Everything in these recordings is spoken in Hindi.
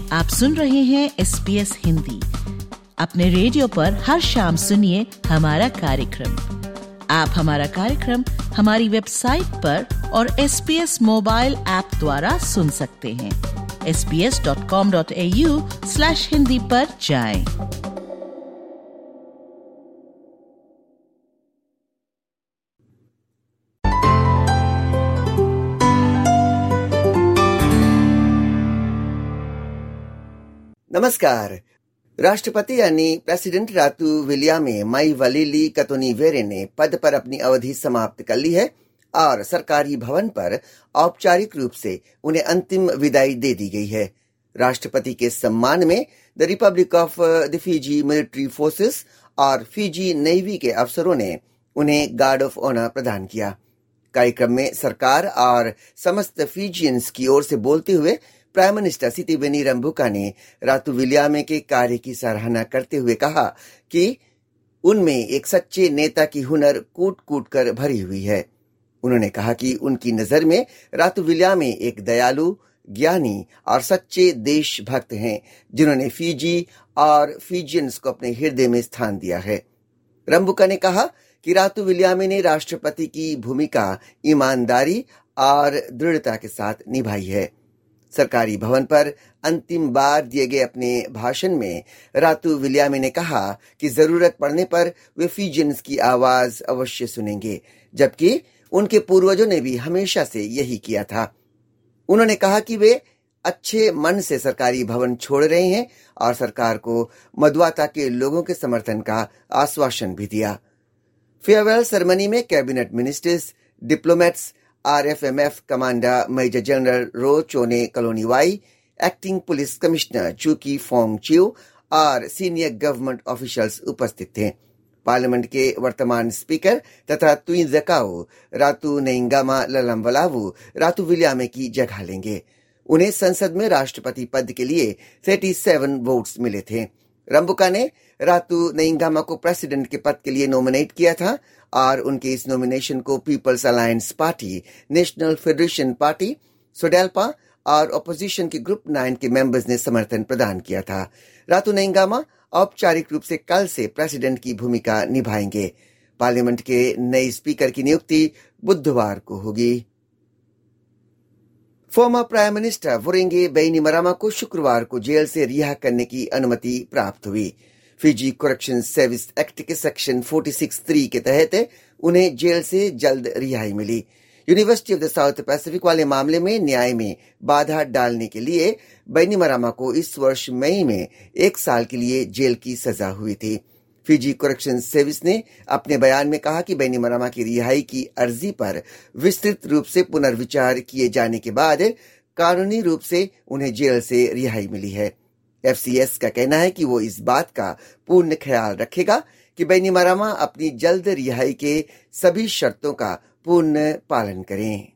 आप सुन रहे हैं SBS हिंदी। अपने रेडियो पर हर शाम सुनिए हमारा कार्यक्रम। आप हमारा कार्यक्रम हमारी वेबसाइट पर और SBS मोबाइल ऐप द्वारा सुन सकते हैं। sbs.com.au/hindi पर जाएं। नमस्कार। राष्ट्रपति यानी प्रेसिडेंट रातू विलियामे माईवलीली कतोनीवेरे ने पद पर अपनी अवधि समाप्त कर ली है और सरकारी भवन पर औपचारिक रूप से उन्हें अंतिम विदाई दे दी गई है। राष्ट्रपति के सम्मान में the republic of the Fiji military forces और फीजी नेवी के अफसरों ने उन्हें गार्ड ऑफ ऑनर प्रदान किया। कार्यक्रम में सरकार और समस्त फीजियंस की ओर से बोलते हुए प्राइम मिनिस्टर सितिवेनी रंबुका ने रातू विलियामे के कार्य की सराहना करते हुए कहा कि उनमें एक सच्चे नेता की हुनर कूट कूट कर भरी हुई है। उन्होंने कहा कि उनकी नजर में रातू विलियामे एक दयालु, ज्ञानी और सच्चे देशभक्त हैं, जिन्होंने फीजी और फीजियंस को अपने हृदय में स्थान दिया है। रंबुका ने कहा कि रातू विलियामे ने राष्ट्रपति की भूमिका ईमानदारी और दृढ़ता के साथ निभाई है। सरकारी भवन पर अंतिम बार दिए गए अपने भाषण में रातू विलियामे ने कहा कि जरूरत पड़ने पर वे फीजियंस की आवाज अवश्य सुनेंगे, जबकि उनके पूर्वजों ने भी हमेशा से यही किया था। उन्होंने कहा कि वे अच्छे मन से सरकारी भवन छोड़ रहे हैं और सरकार को मदवाता के लोगों के समर्थन का आश्वासन भी दिया। फेयरवेल सेरेमनी में cabinet ministers, diplomats, RFMF commander major general Ro Jone Kalouniwai, acting police commissioner Juki Fong Chew और सीनियर गवर्नमेंट ऑफिशियल्स उपस्थित थे। पार्लियामेंट के वर्तमान स्पीकर तथा तुइन जकाओ रातू नेंगामा ललमवलावू रातू विलियामे की जगह लेंगे। उन्हें संसद में राष्ट्रपति पद के लिए 37 वोट्स मिले थे। रंबुका ने रातू नेंगामा को प्रेसिडेंट के पद के लिए नॉमिनेट किया था और उनके इस नॉमिनेशन को People's Alliance party, National Federation party, SODELPA और ऑपोजिशन के ग्रुप 9 के मेंबर्स ने समर्थन प्रदान किया था। रातू नेंगामा औपचारिक रूप से कल से प्रेसिडेंट की भूमिका निभाएंगे। पार्लियामेंट के नए स्पीकर की नियुक्ति बुधवार को होगी। Former prime minister Voreqe Bainimarama को शुक्रवार को जेल से रिहा करने की अनुमति प्राप्त हुई। फिजी करेक्शन सर्विस एक्ट के सेक्शन 46(3) के तहत उन्हें जेल से जल्द रिहाई मिली। University of the South Pacific वाले मामले में न्याय में बाधा डालने के लिए बैनिमरामा को इस वर्ष मई में 1 साल के लिए जेल की सजा हुई थी। फिजी करेक्शन सर्विस ने अपने बयान में कहा कि बैनिमरामा की रिहाई की अर्जी पर विस्तृत रूप से पुनर्विचार किए जाने के बाद कानूनी रूप से उन्हें जेल से रिहाई मिली है। FCS का कहना है कि वो इस बात का पूर्ण ख्याल रखेगा कि बैनिमरामा अपनी जल्द रिहाई के सभी शर्तों का पूर्ण पालन करें।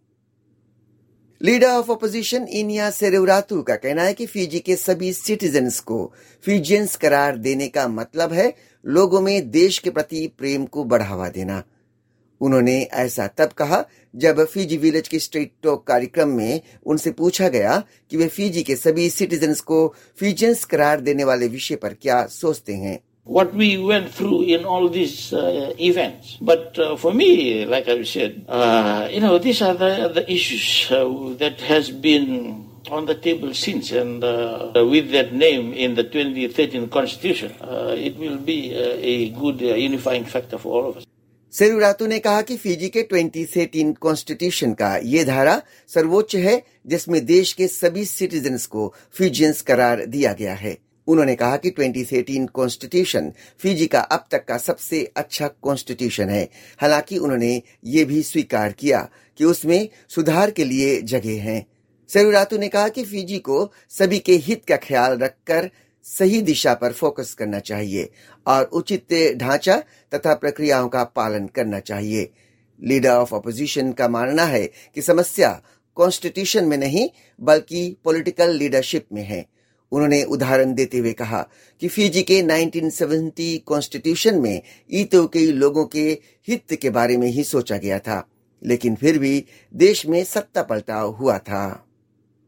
Leader of opposition Inia Seruiratu का कहना है कि फीजी के सभी सिटीजन्स को फीजियंस करार देने का मतलब है लोगों में देश के प्रति प्रेम को बढ़ावा देना। उन्होंने ऐसा तब कहा जब फीजी विलेज के स्ट्रीट टॉक कार्यक्रम में उनसे पूछा गया कि वे फीजी के सभी सिटीजन्स को फीजियंस करार देने वाले विषय पर क्या सोचते हैं। What we went through in all these events, but for me, like I said, these are the issues that has been on the table since, and with that name in the 2013 Constitution, it will be a good unifying factor for all of us. सेरुरातू ने कहा कि फीजी के 2013 कॉन्स्टिट्यूशन का ये धारा सर्वोच्च है जिसमें देश के सभी सिटीजन्स को फीजियंस करार दिया गया है। उन्होंने कहा कि 2013 कॉन्स्टिट्यूशन फीजी का अब तक का सबसे अच्छा कॉन्स्टिट्यूशन है। हालांकि उन्होंने ये भी स्वीकार किया कि उसमें सुधार के लिए जगह है। सेरुरातू ने कहा कि फीजी को सभी के हित का ख्याल रखकर सही दिशा पर फोकस करना चाहिए और उचित ढांचा तथा प्रक्रियाओं का पालन करना चाहिए। लीडर ऑफ अपोजिशन का मानना है कि समस्या कॉन्स्टिट्यूशन में नहीं बल्कि पॉलिटिकल लीडरशिप में है। उन्होंने उदाहरण देते हुए कहा कि फीजी के 1970 कॉन्स्टिट्यूशन में ईतो के लोगों के हित के बारे में ही सोचा गया था, लेकिन फिर भी देश में सत्ता पलटाव हुआ था।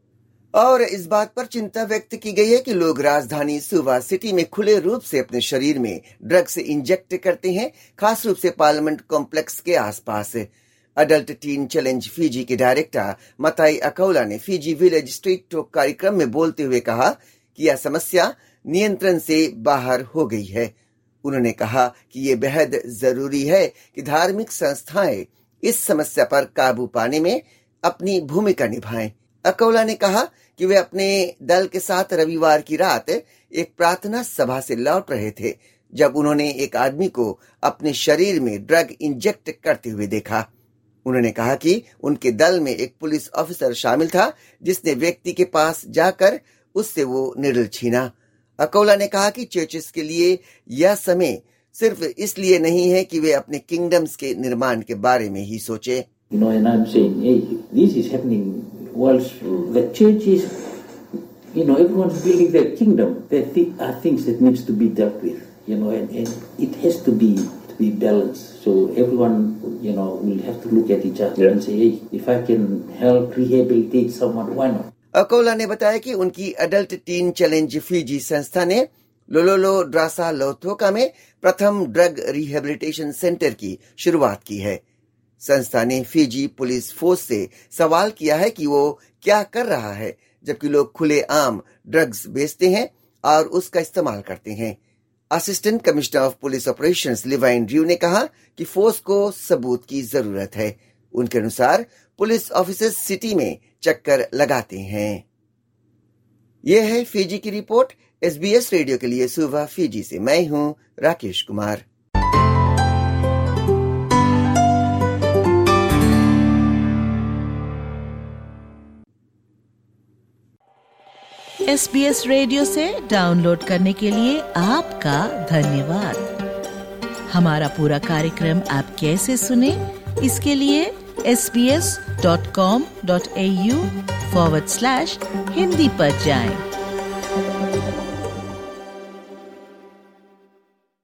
और इस बात पर चिंता व्यक्त की गई है कि लोग राजधानी सुवा सिटी में खुले रूप से अपने शरीर में ड्रग्स इंजेक्ट करते हैं, खास रूप से पार्लियामेंट कॉम्प्लेक्स के आसपास। अडल्ट टीन चैलेंज फीजी के डायरेक्टर मताई अकौला ने फीजी विलेज स्ट्रीट टॉक कार्यक्रम में बोलते हुए कहा कि यह समस्या नियंत्रण से बाहर हो गई है। उन्होंने कहा कि ये बेहद जरूरी है कि धार्मिक संस्थाएं इस समस्या पर काबू पाने में अपनी भूमिका निभाएं। अकौला ने कहा कि वे अपने दल के साथ रविवार की रात एक प्रार्थना सभा से लौट रहे थे जब उन्होंने एक आदमी को अपने शरीर में ड्रग इंजेक्ट करते हुए देखा। उन्होंने कहा कि उनके दल में एक पुलिस ऑफिसर शामिल था जिसने व्यक्ति के पास जाकर उससे वो निडल छीना। अकौला ने कहा कि चर्चेस के लिए यह समय सिर्फ इसलिए नहीं है कि वे अपने किंगडम्स के निर्माण के बारे में ही सोचे। And I'm saying, hey, this is happening whilst the church is, everyone's building their kingdom. There are things that needs to be dealt with, and it has to be balanced. So everyone, will have to look at each other and say, hey, if I can help rehabilitate someone, why not? अकौला ने बताया कि उनकी अडल्ट टीन चैलेंज फीजी संस्था ने लोलोलो ड्रासा लोथोका में प्रथम ड्रग रिहेबिलिटेशन सेंटर की शुरुआत की है। संस्था ने फीजी पुलिस फोर्स से सवाल किया है कि वो क्या कर रहा है जबकि लोग खुलेआम ड्रग्स बेचते हैं और उसका इस्तेमाल करते हैं। Assistant commissioner of police operations Livaini Drau ने कहा कि फोर्स को सबूत की जरूरत है। उनके अनुसार पुलिस ऑफिसर्स सिटी में चक्कर लगाते हैं। यह है फीजी की रिपोर्ट। SBS रेडियो के लिए सुवा फीजी से मैं हूं राकेश कुमार। SBS रेडियो से डाउनलोड करने के लिए आपका धन्यवाद। हमारा पूरा कार्यक्रम आप कैसे सुने, इसके लिए sbs.com.au/hindi पर जाएं।